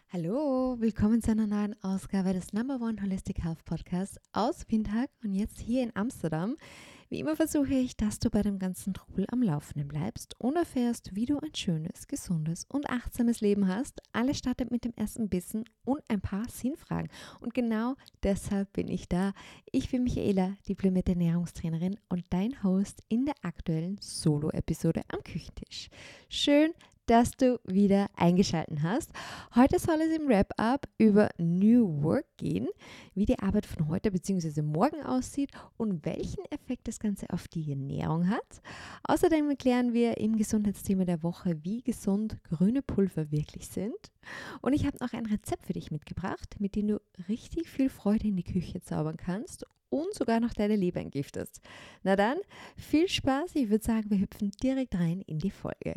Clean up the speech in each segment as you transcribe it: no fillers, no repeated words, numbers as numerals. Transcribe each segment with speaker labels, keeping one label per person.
Speaker 1: Hallo, willkommen zu einer neuen Ausgabe des Number One Holistic Health Podcasts aus Windhoek und jetzt hier in Amsterdam. Wie immer versuche ich, dass du bei dem ganzen Trubel am Laufenden bleibst und erfährst, wie du ein schönes, gesundes und achtsames Leben hast. Alles startet mit dem ersten Bissen und ein paar Sinnfragen. Und genau deshalb bin ich da. Ich bin Michaela, diplomierte Ernährungstrainerin und dein Host in der aktuellen Solo-Episode am Küchentisch. Schön, dass du wieder eingeschaltet hast. Heute soll es im Wrap-Up über New Work gehen, wie die Arbeit von heute bzw. morgen aussieht und welchen Effekt das Ganze auf die Ernährung hat. Außerdem erklären wir im Gesundheitsthema der Woche, wie gesund grüne Pulver wirklich sind. Und ich habe noch ein Rezept für dich mitgebracht, mit dem du richtig viel Freude in die Küche zaubern kannst und sogar noch deine Leber entgiftest. Na dann, viel Spaß. Ich würde sagen, wir hüpfen direkt rein in die Folge.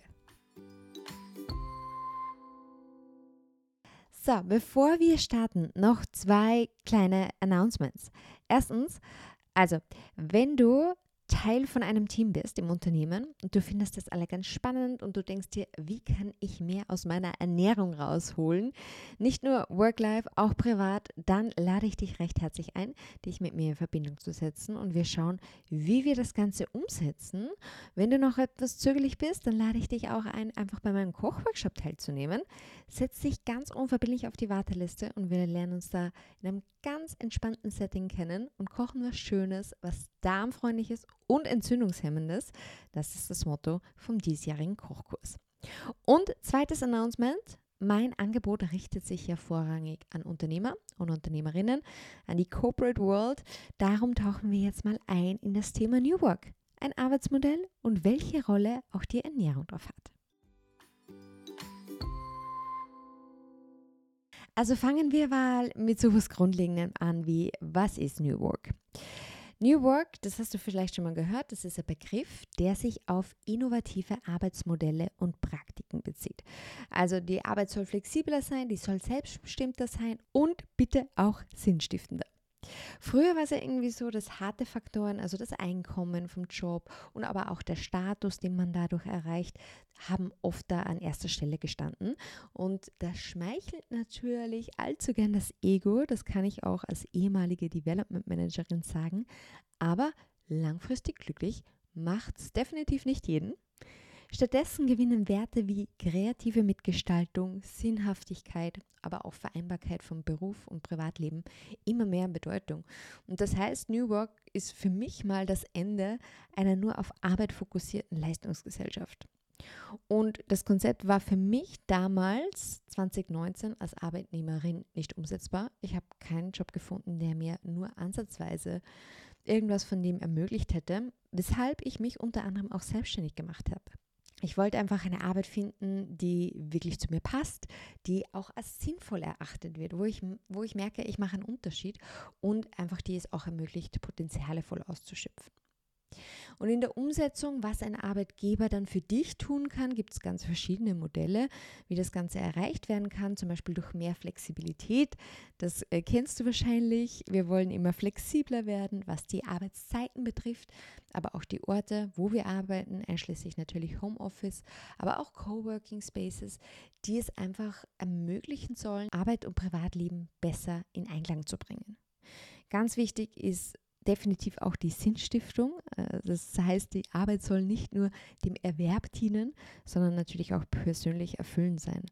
Speaker 1: So, bevor wir starten, noch zwei kleine Announcements. Erstens, also, wenn du Teil von einem Team bist im Unternehmen und du findest das alle ganz spannend und du denkst dir, wie kann ich mehr aus meiner Ernährung rausholen? Nicht nur Work-Life, auch privat, dann lade ich dich recht herzlich ein, dich mit mir in Verbindung zu setzen und wir schauen, wie wir das Ganze umsetzen. Wenn du noch etwas zögerlich bist, dann lade ich dich auch ein, einfach bei meinem Kochworkshop teilzunehmen. Setz dich ganz unverbindlich auf die Warteliste und wir lernen uns da in einem ganz entspannten Setting kennen und kochen was Schönes, was darmfreundliches und entzündungshemmendes. Das ist das Motto vom diesjährigen Kochkurs. Und zweites Announcement: Mein Angebot richtet sich ja vorrangig an Unternehmer und Unternehmerinnen, an die Corporate World. Darum tauchen wir jetzt mal ein in das Thema New Work, ein Arbeitsmodell und welche Rolle auch die Ernährung darauf hat. Also fangen wir mal mit so etwas Grundlegendem an wie, was ist New Work? New Work, das hast du vielleicht schon mal gehört, das ist ein Begriff, der sich auf innovative Arbeitsmodelle und Praktiken bezieht. Also die Arbeit soll flexibler sein, die soll selbstbestimmter sein und bitte auch sinnstiftender. Früher war es ja irgendwie so, dass harte Faktoren, also das Einkommen vom Job und aber auch der Status, den man dadurch erreicht, haben oft da an erster Stelle gestanden. Und das schmeichelt natürlich allzu gern das Ego, das kann ich auch als ehemalige Development Managerin sagen, aber langfristig glücklich macht es definitiv nicht jeden. Stattdessen gewinnen Werte wie kreative Mitgestaltung, Sinnhaftigkeit, aber auch Vereinbarkeit von Beruf und Privatleben immer mehr an Bedeutung. Und das heißt, New Work ist für mich mal das Ende einer nur auf Arbeit fokussierten Leistungsgesellschaft. Und das Konzept war für mich damals, 2019, als Arbeitnehmerin nicht umsetzbar. Ich habe keinen Job gefunden, der mir nur ansatzweise irgendwas von dem ermöglicht hätte, weshalb ich mich unter anderem auch selbstständig gemacht habe. Ich wollte einfach eine Arbeit finden, die wirklich zu mir passt, die auch als sinnvoll erachtet wird, wo ich merke, ich mache einen Unterschied und einfach die es auch ermöglicht, Potenziale voll auszuschöpfen. Und in der Umsetzung, was ein Arbeitgeber dann für dich tun kann, gibt es ganz verschiedene Modelle, wie das Ganze erreicht werden kann, zum Beispiel durch mehr Flexibilität. Das kennst du wahrscheinlich. Wir wollen immer flexibler werden, was die Arbeitszeiten betrifft, aber auch die Orte, wo wir arbeiten, einschließlich natürlich Homeoffice, aber auch Coworking Spaces, die es einfach ermöglichen sollen, Arbeit und Privatleben besser in Einklang zu bringen. Ganz wichtig ist definitiv auch die Sinnstiftung. Das heißt, die Arbeit soll nicht nur dem Erwerb dienen, sondern natürlich auch persönlich erfüllend sein.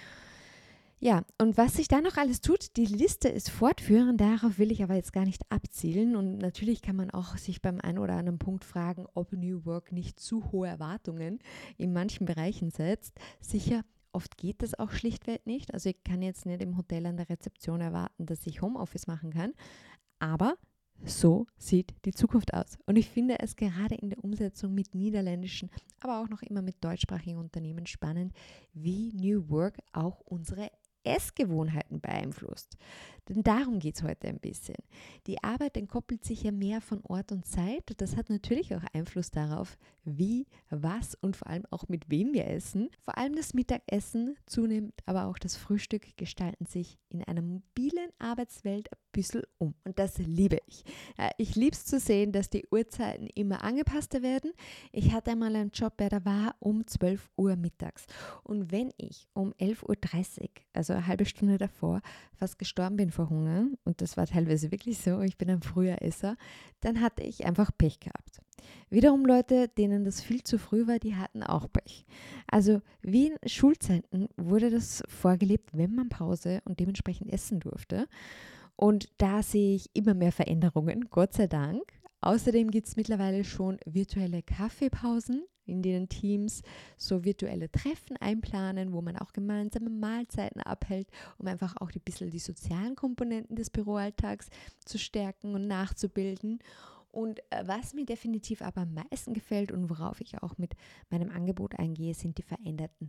Speaker 1: Ja, und was sich da noch alles tut, die Liste ist fortführend, darauf will ich aber jetzt gar nicht abzielen. Und natürlich kann man auch sich beim einen oder anderen Punkt fragen, ob New Work nicht zu hohe Erwartungen in manchen Bereichen setzt. Sicher, oft geht das auch schlichtweg nicht. Also ich kann jetzt nicht im Hotel an der Rezeption erwarten, dass ich Homeoffice machen kann, aber so sieht die Zukunft aus. Und ich finde es gerade in der Umsetzung mit niederländischen, aber auch noch immer mit deutschsprachigen Unternehmen spannend, wie New Work auch unsere Essgewohnheiten beeinflusst. Denn darum geht es heute ein bisschen. Die Arbeit entkoppelt sich ja mehr von Ort und Zeit. Das hat natürlich auch Einfluss darauf, wie, was und vor allem auch mit wem wir essen. Vor allem das Mittagessen, zunehmend aber auch das Frühstück gestalten sich in einer mobilen Arbeitswelt ein bisschen um. Und das liebe ich. Ich liebe es zu sehen, dass die Uhrzeiten immer angepasster werden. Ich hatte einmal einen Job, der war um 12 Uhr mittags. Und wenn ich um 11:30 Uhr, also eine halbe Stunde davor, fast gestorben bin vor Hunger, und das war teilweise wirklich so, ich bin ein früher Esser, dann hatte ich einfach Pech gehabt. Wiederum Leute, denen das viel zu früh war, die hatten auch Pech. Also wie in Schulzeiten wurde das vorgelebt, wenn man Pause und dementsprechend essen durfte. Und da sehe ich immer mehr Veränderungen, Gott sei Dank. Außerdem gibt es mittlerweile schon virtuelle Kaffeepausen, in denen Teams so virtuelle Treffen einplanen, wo man auch gemeinsame Mahlzeiten abhält, um einfach auch ein bisschen die sozialen Komponenten des Büroalltags zu stärken und nachzubilden. Und was mir definitiv aber am meisten gefällt und worauf ich auch mit meinem Angebot eingehe, sind die veränderten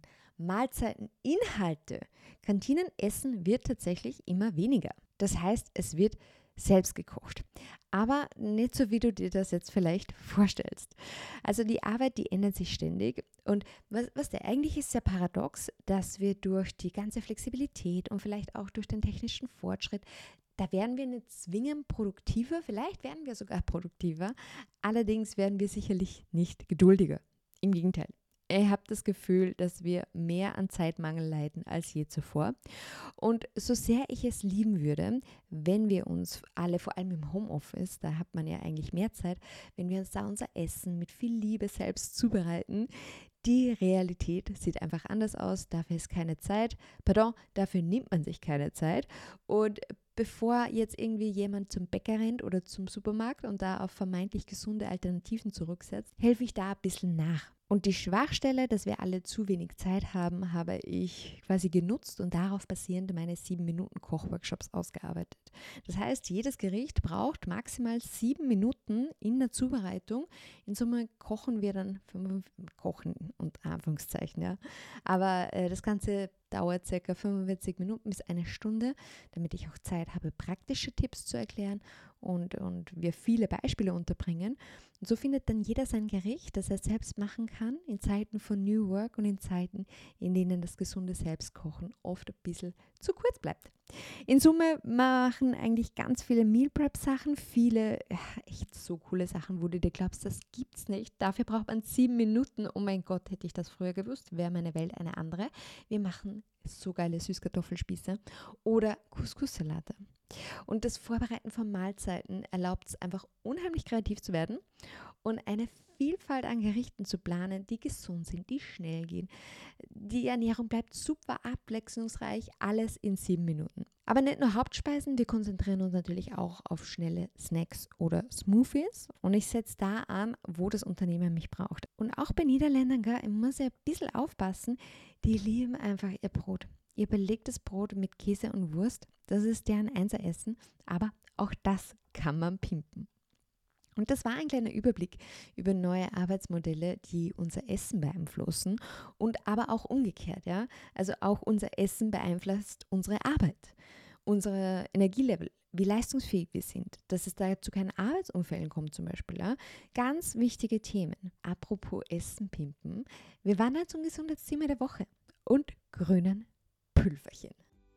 Speaker 1: Mahlzeiteninhalte. Kantinenessen wird tatsächlich immer weniger. Das heißt, es wird selbst gekocht. Aber nicht so, wie du dir das jetzt vielleicht vorstellst. Also die Arbeit, die ändert sich ständig. Und eigentlich ist ja paradox, dass wir durch die ganze Flexibilität und vielleicht auch durch den technischen Fortschritt, da werden wir nicht zwingend produktiver, vielleicht werden wir sogar produktiver, allerdings werden wir sicherlich nicht geduldiger. Im Gegenteil. Ich habe das Gefühl, dass wir mehr an Zeitmangel leiden als je zuvor. Und so sehr ich es lieben würde, wenn wir uns alle, vor allem im Homeoffice, da hat man ja eigentlich mehr Zeit, wenn wir uns da unser Essen mit viel Liebe selbst zubereiten, die Realität sieht einfach anders aus, dafür ist keine Zeit. Pardon, dafür nimmt man sich keine Zeit. Und bevor jetzt irgendwie jemand zum Bäcker rennt oder zum Supermarkt und da auf vermeintlich gesunde Alternativen zurücksetzt, helfe ich da ein bisschen nach. Und die Schwachstelle, dass wir alle zu wenig Zeit haben, habe ich quasi genutzt und darauf basierend meine 7-Minuten-Kochworkshops ausgearbeitet. Das heißt, jedes Gericht braucht maximal 7 Minuten in der Zubereitung. In Summe kochen wir dann, kochen und Anführungszeichen, ja. Aber das Ganze dauert ca. 45 Minuten bis eine Stunde, damit ich auch Zeit habe, praktische Tipps zu erklären und wir viele Beispiele unterbringen. Und so findet dann jeder sein Gericht, das er selbst machen kann, in Zeiten von New Work und in Zeiten, in denen das gesunde Selbstkochen oft ein bisschen zu kurz bleibt. In Summe machen eigentlich ganz viele Meal Prep Sachen, viele echt so coole Sachen, wo du dir glaubst, das gibt's nicht. Dafür braucht man 7 Minuten. Oh mein Gott, hätte ich das früher gewusst, wäre meine Welt eine andere. Wir machen so geile Süßkartoffelspieße oder Couscous-Salate. Und das Vorbereiten von Mahlzeiten erlaubt es einfach unheimlich kreativ zu werden und eine Vielfalt an Gerichten zu planen, die gesund sind, die schnell gehen. Die Ernährung bleibt super abwechslungsreich, alles in 7 Minuten. Aber nicht nur Hauptspeisen, wir konzentrieren uns natürlich auch auf schnelle Snacks oder Smoothies. Und ich setze da an, wo das Unternehmen mich braucht. Und auch bei Niederländern, ich muss ja ein bisschen aufpassen, die lieben einfach ihr Brot. Ihr belegtes Brot mit Käse und Wurst, das ist deren Einser-Essen, aber auch das kann man pimpen. Und das war ein kleiner Überblick über neue Arbeitsmodelle, die unser Essen beeinflussen und aber auch umgekehrt, ja. Also auch unser Essen beeinflusst unsere Arbeit, unsere Energielevel, wie leistungsfähig wir sind, dass es da zu keinen Arbeitsunfällen kommt zum Beispiel, ja. Ganz wichtige Themen. Apropos Essen pimpen, wir wandern zum Gesundheitsthema der Woche und grünen Pülverchen.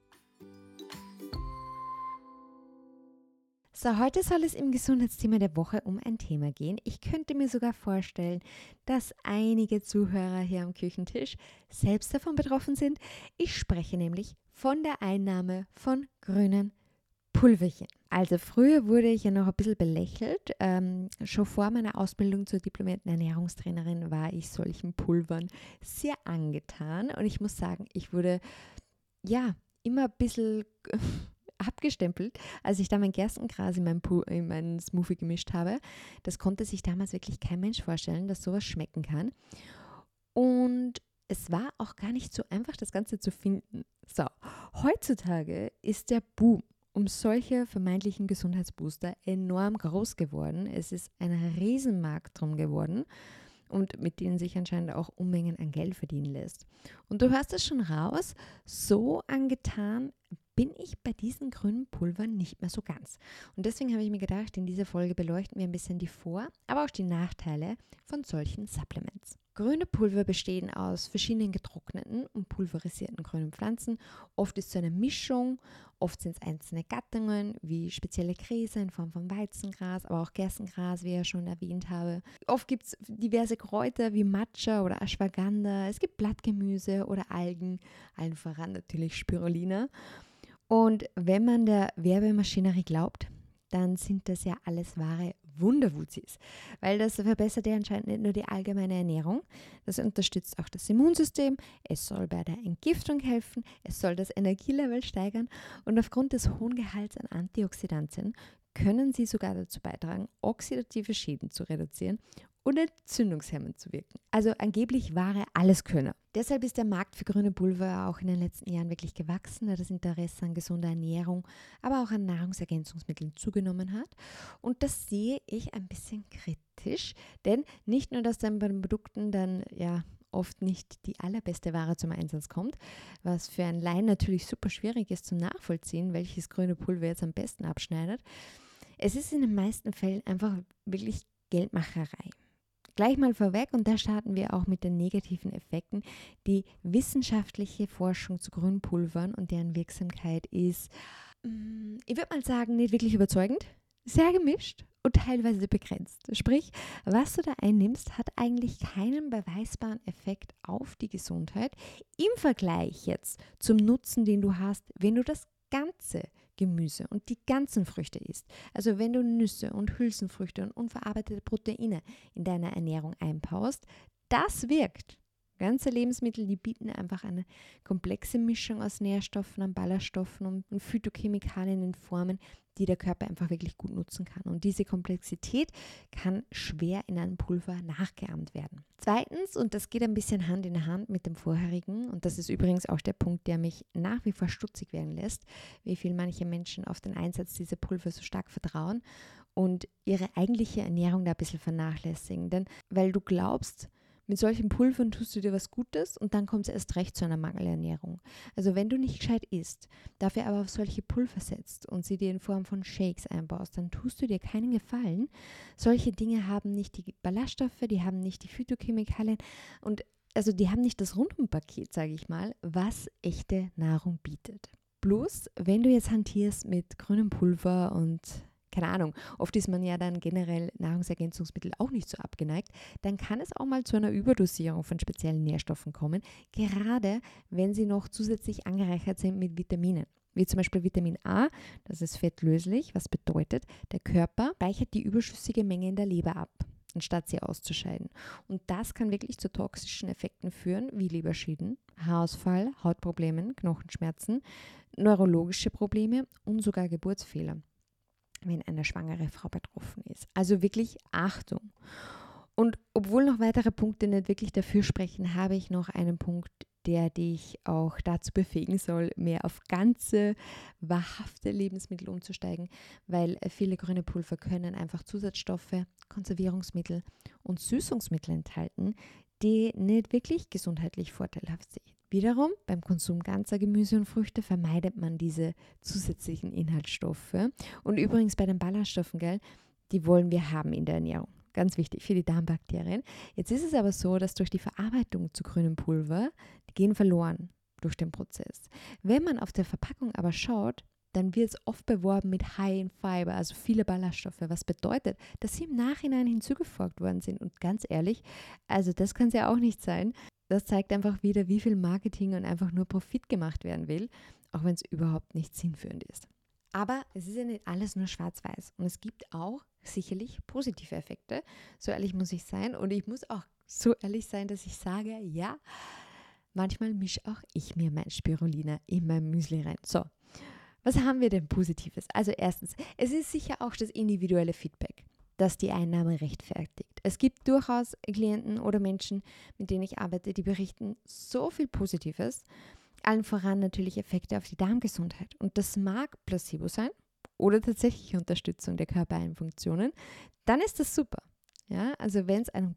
Speaker 1: So, heute soll es im Gesundheitsthema der Woche um ein Thema gehen. Ich könnte mir sogar vorstellen, dass einige Zuhörer hier am Küchentisch selbst davon betroffen sind. Ich spreche nämlich von der Einnahme von grünen Pulverchen. Also früher wurde ich ja noch ein bisschen belächelt. Schon vor meiner Ausbildung zur diplomierten Ernährungstrainerin war ich solchen Pulvern sehr angetan. Und ich muss sagen, ich wurde ja immer ein bisschen abgestempelt, als ich da mein Gerstengras in meinen Smoothie gemischt habe. Das konnte sich damals wirklich kein Mensch vorstellen, dass sowas schmecken kann. Und es war auch gar nicht so einfach, das Ganze zu finden. So, heutzutage ist der Boom um solche vermeintlichen Gesundheitsbooster enorm groß geworden. Es ist ein Riesenmarkt drum geworden und mit denen sich anscheinend auch Unmengen an Geld verdienen lässt. Und du hörst es schon raus, so angetan bin ich bei diesen grünen Pulvern nicht mehr so ganz. Und deswegen habe ich mir gedacht, in dieser Folge beleuchten wir ein bisschen die Vor-, aber auch die Nachteile von solchen Supplements. Grüne Pulver bestehen aus verschiedenen getrockneten und pulverisierten grünen Pflanzen. Oft ist es eine Mischung, oft sind es einzelne Gattungen wie spezielle Gräser in Form von Weizengras, aber auch Gerstengras, wie ich ja schon erwähnt habe. Oft gibt es diverse Kräuter wie Matcha oder Ashwagandha. Es gibt Blattgemüse oder Algen, allen voran natürlich Spirulina. Und wenn man der Werbemaschinerie glaubt, dann sind das ja alles wahre Wunderwuzis, weil das verbessert ja anscheinend nicht nur die allgemeine Ernährung, das unterstützt auch das Immunsystem, es soll bei der Entgiftung helfen, es soll das Energielevel steigern und aufgrund des hohen Gehalts an Antioxidantien können sie sogar dazu beitragen, oxidative Schäden zu reduzieren und entzündungshemmend zu wirken. Also angeblich wahre Alleskönner. Deshalb ist der Markt für grüne Pulver auch in den letzten Jahren wirklich gewachsen, da das Interesse an gesunder Ernährung, aber auch an Nahrungsergänzungsmitteln zugenommen hat. Und das sehe ich ein bisschen kritisch, denn nicht nur, dass dann bei den Produkten dann oft nicht die allerbeste Ware zum Einsatz kommt, was für einen Laien natürlich super schwierig ist zum Nachvollziehen, welches grüne Pulver jetzt am besten abschneidet. Es ist in den meisten Fällen einfach wirklich Geldmacherei. Gleich mal vorweg, und da starten wir auch mit den negativen Effekten. Die wissenschaftliche Forschung zu Grünpulvern und deren Wirksamkeit ist, ich würde mal sagen, nicht wirklich überzeugend, sehr gemischt und teilweise begrenzt. Sprich, was du da einnimmst, hat eigentlich keinen beweisbaren Effekt auf die Gesundheit im Vergleich jetzt zum Nutzen, den du hast, wenn du das ganze Gemüse und die ganzen Früchte isst. Also wenn du Nüsse und Hülsenfrüchte und unverarbeitete Proteine in deiner Ernährung einbaust, das wirkt. Ganze Lebensmittel, die bieten einfach eine komplexe Mischung aus Nährstoffen, an Ballaststoffen und Phytochemikalien in Formen, die der Körper einfach wirklich gut nutzen kann. Und diese Komplexität kann schwer in einem Pulver nachgeahmt werden. Zweitens, und das geht ein bisschen Hand in Hand mit dem vorherigen, und das ist übrigens auch der Punkt, der mich nach wie vor stutzig werden lässt, wie viel manche Menschen auf den Einsatz dieser Pulver so stark vertrauen und ihre eigentliche Ernährung da ein bisschen vernachlässigen. Denn weil du glaubst, mit solchen Pulvern tust du dir was Gutes und dann kommt es erst recht zu einer Mangelernährung. Also wenn du nicht gescheit isst, dafür aber auf solche Pulver setzt und sie dir in Form von Shakes einbaust, dann tust du dir keinen Gefallen. Solche Dinge haben nicht die Ballaststoffe, die haben nicht die Phytochemikalien und also die haben nicht das Rundumpaket, sage ich mal, was echte Nahrung bietet. Bloß, wenn du jetzt hantierst mit grünem Pulver und keine Ahnung, oft ist man ja dann generell Nahrungsergänzungsmittel auch nicht so abgeneigt, dann kann es auch mal zu einer Überdosierung von speziellen Nährstoffen kommen, gerade wenn sie noch zusätzlich angereichert sind mit Vitaminen. Wie zum Beispiel Vitamin A, das ist fettlöslich, was bedeutet, der Körper speichert die überschüssige Menge in der Leber ab, anstatt sie auszuscheiden. Und das kann wirklich zu toxischen Effekten führen, wie Leberschäden, Haarausfall, Hautproblemen, Knochenschmerzen, neurologische Probleme und sogar Geburtsfehler, wenn eine schwangere Frau betroffen ist. Also wirklich Achtung. Und obwohl noch weitere Punkte nicht wirklich dafür sprechen, habe ich noch einen Punkt, der dich auch dazu befähigen soll, mehr auf ganze, wahrhafte Lebensmittel umzusteigen, weil viele grüne Pulver können einfach Zusatzstoffe, Konservierungsmittel und Süßungsmittel enthalten, die nicht wirklich gesundheitlich vorteilhaft sind. Wiederum, beim Konsum ganzer Gemüse und Früchte vermeidet man diese zusätzlichen Inhaltsstoffe. Und übrigens bei den Ballaststoffen, die wollen wir haben in der Ernährung. Ganz wichtig für die Darmbakterien. Jetzt ist es aber so, dass durch die Verarbeitung zu grünem Pulver, die gehen verloren durch den Prozess. Wenn man auf der Verpackung aber schaut, dann wird es oft beworben mit High in Fiber, also viele Ballaststoffe, was bedeutet, dass sie im Nachhinein hinzugefügt worden sind. Und ganz ehrlich, also das kann es ja auch nicht sein. Das zeigt einfach wieder, wie viel Marketing und einfach nur Profit gemacht werden will, auch wenn es überhaupt nicht sinnführend ist. Aber es ist ja nicht alles nur schwarz-weiß und es gibt auch sicherlich positive Effekte. So ehrlich muss ich sein und ich muss auch so ehrlich sein, dass ich sage, ja, manchmal mische auch ich mir mein Spirulina in mein Müsli rein. So, was haben wir denn Positives? Also erstens, es ist sicher auch das individuelle Feedback, das die Einnahme rechtfertigt. Es gibt durchaus Klienten oder Menschen, mit denen ich arbeite, die berichten so viel Positives, allen voran natürlich Effekte auf die Darmgesundheit. Und das mag Placebo sein oder tatsächliche Unterstützung der körpereigenen Funktionen, dann ist das super. Ja, also wenn es einem gut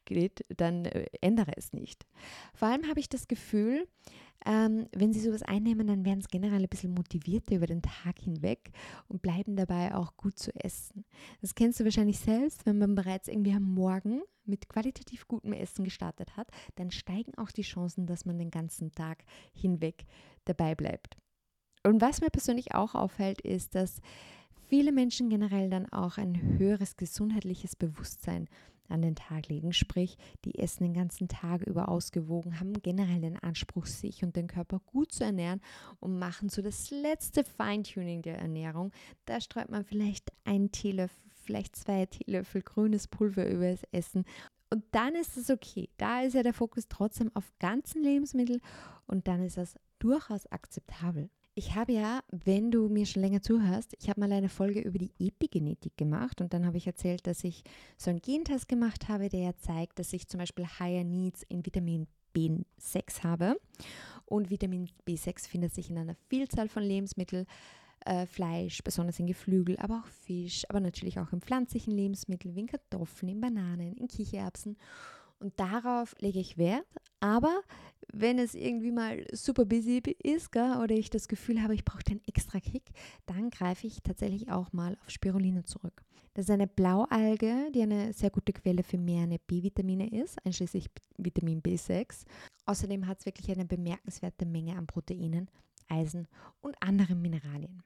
Speaker 1: geht, dann ändere es nicht. Vor allem habe ich das Gefühl, wenn sie sowas einnehmen, dann werden sie generell ein bisschen motivierter über den Tag hinweg und bleiben dabei auch gut zu essen. Das kennst du wahrscheinlich selbst, wenn man bereits irgendwie am Morgen mit qualitativ gutem Essen gestartet hat, dann steigen auch die Chancen, dass man den ganzen Tag hinweg dabei bleibt. Und was mir persönlich auch auffällt, ist, dass viele Menschen generell dann auch ein höheres gesundheitliches Bewusstsein an den Tag legen, sprich, die essen den ganzen Tag über ausgewogen, haben generell den Anspruch, sich und den Körper gut zu ernähren und machen so das letzte Feintuning der Ernährung. Da streut man vielleicht einen Teelöffel, vielleicht 2 Teelöffel grünes Pulver über das Essen und dann ist es okay. Da ist ja der Fokus trotzdem auf ganzen Lebensmitteln und dann ist das durchaus akzeptabel. Ich habe ja, wenn du mir schon länger zuhörst, ich habe mal eine Folge über die Epigenetik gemacht und dann habe ich erzählt, dass ich so einen Gentest gemacht habe, der ja zeigt, dass ich zum Beispiel Higher Needs in Vitamin B6 habe. Und Vitamin B6 findet sich in einer Vielzahl von Lebensmitteln, Fleisch, besonders in Geflügel, aber auch Fisch, aber natürlich auch in pflanzlichen Lebensmitteln, wie in Kartoffeln, in Bananen, in Kichererbsen. Und darauf lege ich Wert, aber wenn es irgendwie mal super busy ist, gell, oder ich das Gefühl habe, ich brauche den extra Kick, dann greife ich tatsächlich auch mal auf Spirulina zurück. Das ist eine Blaualge, die eine sehr gute Quelle für mehrere B-Vitamine ist, einschließlich Vitamin B6. Außerdem hat es wirklich eine bemerkenswerte Menge an Proteinen, Eisen und anderen Mineralien.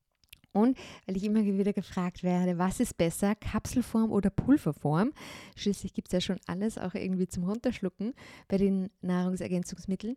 Speaker 1: Und weil ich immer wieder gefragt werde, was ist besser, Kapselform oder Pulverform? Schließlich gibt es ja schon alles auch irgendwie zum Runterschlucken bei den Nahrungsergänzungsmitteln.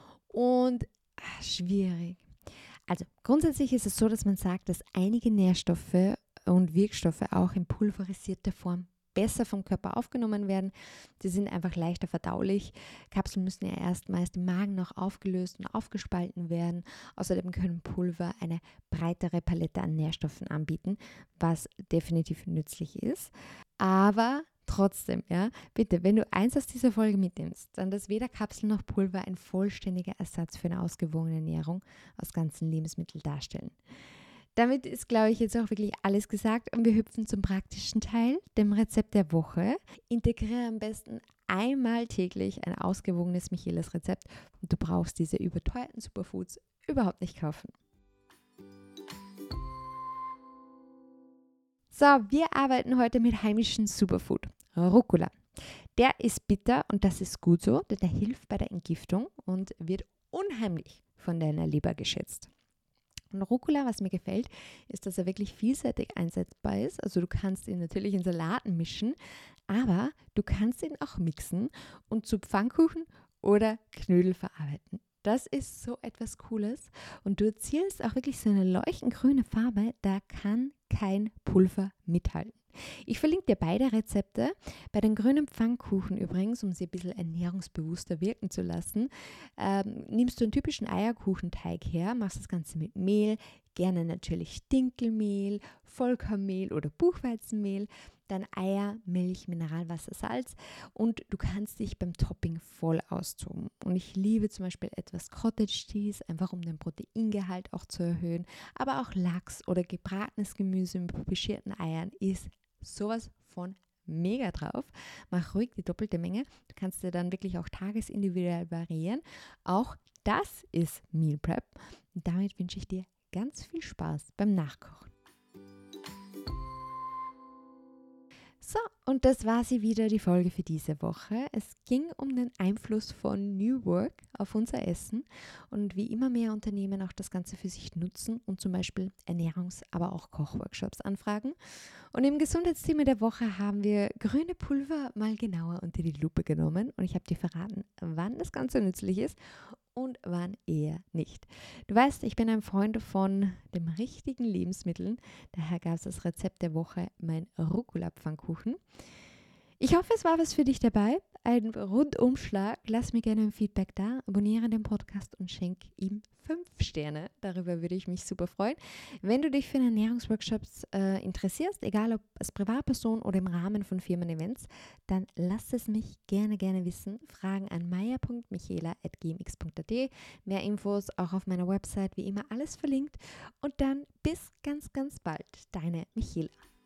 Speaker 1: Und schwierig. Also grundsätzlich ist es so, dass man sagt, dass einige Nährstoffe und Wirkstoffe auch in pulverisierter Form besser vom Körper aufgenommen werden. Die sind einfach leichter verdaulich. Kapseln müssen ja erst meist im Magen noch aufgelöst und aufgespalten werden. Außerdem können Pulver eine breitere Palette an Nährstoffen anbieten, was definitiv nützlich ist. Aber trotzdem, ja, bitte, wenn du eins aus dieser Folge mitnimmst, dann dass weder Kapseln noch Pulver ein vollständiger Ersatz für eine ausgewogene Ernährung aus ganzen Lebensmitteln darstellen. Damit ist, glaube ich, jetzt auch wirklich alles gesagt und wir hüpfen zum praktischen Teil, dem Rezept der Woche. Integriere am besten einmal täglich ein ausgewogenes Michelis-Rezept und du brauchst diese überteuerten Superfoods überhaupt nicht kaufen. So, wir arbeiten heute mit heimischem Superfood, Rucola. Der ist bitter und das ist gut so, denn der hilft bei der Entgiftung und wird unheimlich von deiner Leber geschätzt. Und Rucola, was mir gefällt, ist, dass er wirklich vielseitig einsetzbar ist. Also du kannst ihn natürlich in Salaten mischen, aber du kannst ihn auch mixen und zu Pfannkuchen oder Knödel verarbeiten. Das ist so etwas Cooles und du erzielst auch wirklich so eine leuchtend grüne Farbe, da kann kein Pulver mithalten. Ich verlinke dir beide Rezepte. Bei den grünen Pfannkuchen übrigens, um sie ein bisschen ernährungsbewusster wirken zu lassen, nimmst du einen typischen Eierkuchenteig her, machst das Ganze mit Mehl, gerne natürlich Dinkelmehl, Vollkornmehl oder Buchweizenmehl, dann Eier, Milch, Mineralwasser, Salz und du kannst dich beim Topping voll austoben. Und ich liebe zum Beispiel etwas Cottage Cheese, einfach um den Proteingehalt auch zu erhöhen, aber auch Lachs oder gebratenes Gemüse mit pochierten Eiern ist sowas von mega drauf. Mach ruhig die doppelte Menge. Du kannst dir dann wirklich auch tagesindividuell variieren. Auch das ist Meal Prep. Und damit wünsche ich dir ganz viel Spaß beim Nachkochen. So, und das war sie wieder, die Folge für diese Woche. Es ging um den Einfluss von New Work auf unser Essen und wie immer mehr Unternehmen auch das Ganze für sich nutzen und zum Beispiel Ernährungs-, aber auch Kochworkshops anfragen. Und im Gesundheitsthema der Woche haben wir grüne Pulver mal genauer unter die Lupe genommen und ich habe dir verraten, wann das Ganze nützlich ist und wann eher nicht. Du weißt, ich bin ein Freund von dem richtigen Lebensmitteln. Daher gab es das Rezept der Woche, mein Rucola-Pfannkuchen. Ich hoffe, es war was für dich dabei. Ein Rundumschlag. Lass mir gerne ein Feedback da. Abonniere den Podcast und schenk ihm 5 Sterne. Darüber würde ich mich super freuen. Wenn du dich für Ernährungsworkshops interessierst, egal ob als Privatperson oder im Rahmen von Firmen-Events, dann lass es mich gerne wissen. Fragen an maya.michaela@gmx.at. Mehr Infos auch auf meiner Website, wie immer alles verlinkt. Und dann bis ganz bald. Deine Michaela.